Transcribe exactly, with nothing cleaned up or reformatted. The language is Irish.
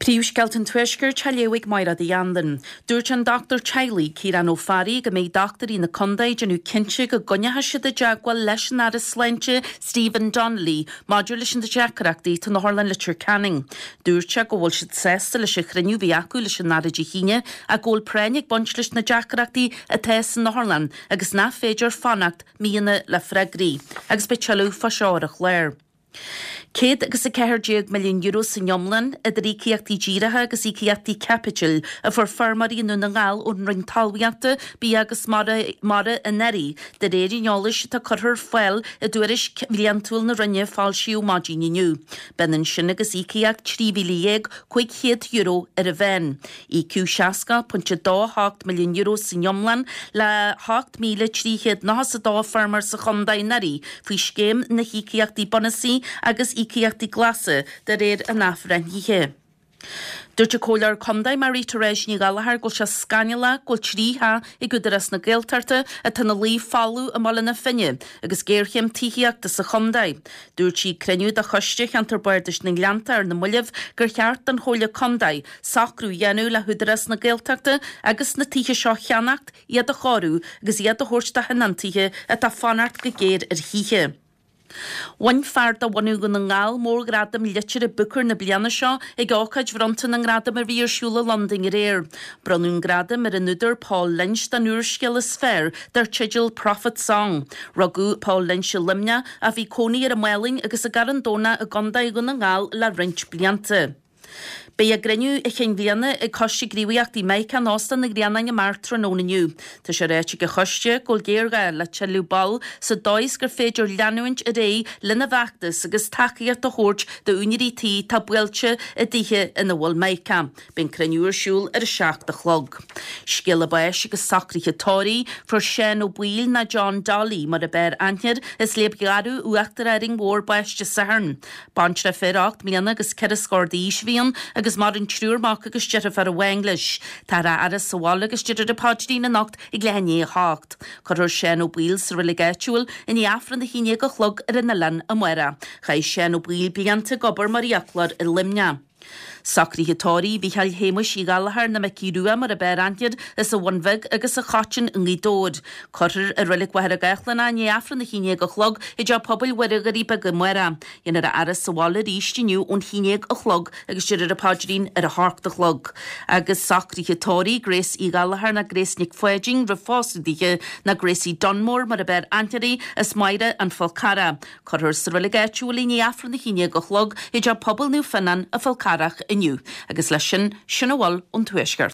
Príomhscealtain tuaisceir tealéigh maira í andan. Dúirt an Doctor Chiley Ciarán Ó Fari go méid doctor í na Condaid anú cinse go gonethe siad a deagháil leis an aras sleinte Stephen Donnelly, maidir leis an de deacharachtaí tá na Harlan Literature Canning. Dúirte go bhfuil siad sesta leis a chriniú bhí acu leis an aras híine a ggóil prénig bont leis na deacharachtaí a teas na Harlan agus ná féidir fannacht míana le fregraí, agus be tealú fa seoir a chléir. Céad agus a ceithre milliún euro san Iomlan a dríciachtaí díirithe agus íciachtaí capital a for farmarí nó na ngáil ón ring talmhaíochta bí agus mara a neri de réidir neolais tá churthar foiil a dúiris bhliantúil na rinne fáilsiú maidín inniu. Benan sin agus íciacht trí mhíle chuig chéad euro ar a bhein. Í cú seasca puntse dá hacht milliún euro san Iomlan le hacht míle tríchéad náhas a dá farmar sa Condaid neri faoi scéim na híciachtaí bonasí agus íciachtaí glasa de réir a náfran híthe. Dúirte cólar Condaid Marita réis ní galahar go se scanila go trítha i gudaras na Gaeltarta a tanna lí fallú a mala na finne agus géirchéim tíhiachta sa Condaid. Dúirtí creniu a choisteach an tarbuirdes na Gleantar na mullih gur cheart an hóla Condaid sacrú dhéanú le hudaras na Gaeltarta agus na títhe seo cheannacht iad a chorú agus iad a hórsta hanantíthe a tá fanart go géir ar híthe. One fard a wanu gon an ngáil mór gradam litir a bucur na bliana seo ag ácaid bhrontan an gradam ar bhíor siúla London ar éir. Bronún gradam ar an údar Paul Lynch dan úr sciil is sfér dar Chigil Prophet Song. Ragú Paul Lynch limne a bhí cónaí ar a mailing agus a garandóna a Condaid gon an ngáil le rint blianta. Bei a greniu i chin bliana ag chosti gríwiacht í meica nósta na griana na martra nó naniu. Tá sé réiti go chosti gol géirga le tselú bal sa dóis gur féidir leanúint a ré lena bhachtas agus taciart a hórt de unirí tí tá builte a ddíthe ina bhfuil meica. Ben creniúr siúl ar a seach de chlog. Scil a bais agus sacrithe tóí for sin ó bhuiil na John Dolly mar a bear anhir is léb garú uachtar a ring mór baiste saharn. Bantre féracht miana agus ceir a scordí isvíon agus mar an trúrmach agus jetar fer a Wenglish. Tara aras sawal agus jetar de padína nacht i glehanné a hacht. Chur sin ó bhuiil sa religatual in í afran de híine go chlog ar in na lan a muera. Chai sin ó bhuiil blianta gobar mariachlar i limne. Sacrithe tóí bhí heil héimeis í galahar na mecíúa mar a berantiad is a bhainmhig agus a chatin in í dód. Cortar a rilig wahar a gaithlan a ní afran na híine go chlog i d pobl werigarí be go muera. Inar a aras sa wala rístiniu ón híine a chlog agus siad a padrín ar a harc de chlog. Agus sacrithe tóí Grace í galahar na Grace Nick Fuedging re fósadíe na Gracie Dunmore mar a ber antirí is maire an Falcara. Cortar sa rilig etuúlí ní afran na híine go chlog i d pobl nú fannan a Falcarach inniu, agus leis sin sin bhil ón tuaisceart.